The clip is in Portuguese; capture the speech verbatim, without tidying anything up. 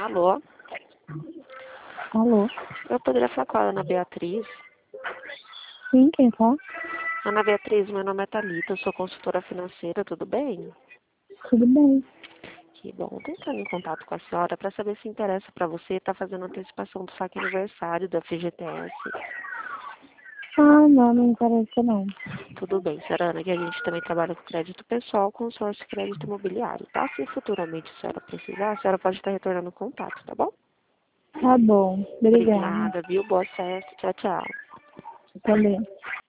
Alô? Alô? Eu poderia falar com a Ana Beatriz? Sim, quem fala? Ana Beatriz, meu nome é Thalita, eu sou consultora financeira, tudo bem? Tudo bem. Que bom, tô entrando em contato com a senhora para saber se interessa para você estar fazendo antecipação do saque aniversário da F G T S. Ah, não, não interessa não. Tudo bem, senhora Ana, que a gente também trabalha com crédito pessoal, consórcio e crédito imobiliário, tá? Se futuramente a senhora precisar, a senhora pode estar retornando o contato, tá bom? Tá bom, obrigada. Obrigada, viu? Boa festa, tchau, tchau. Também.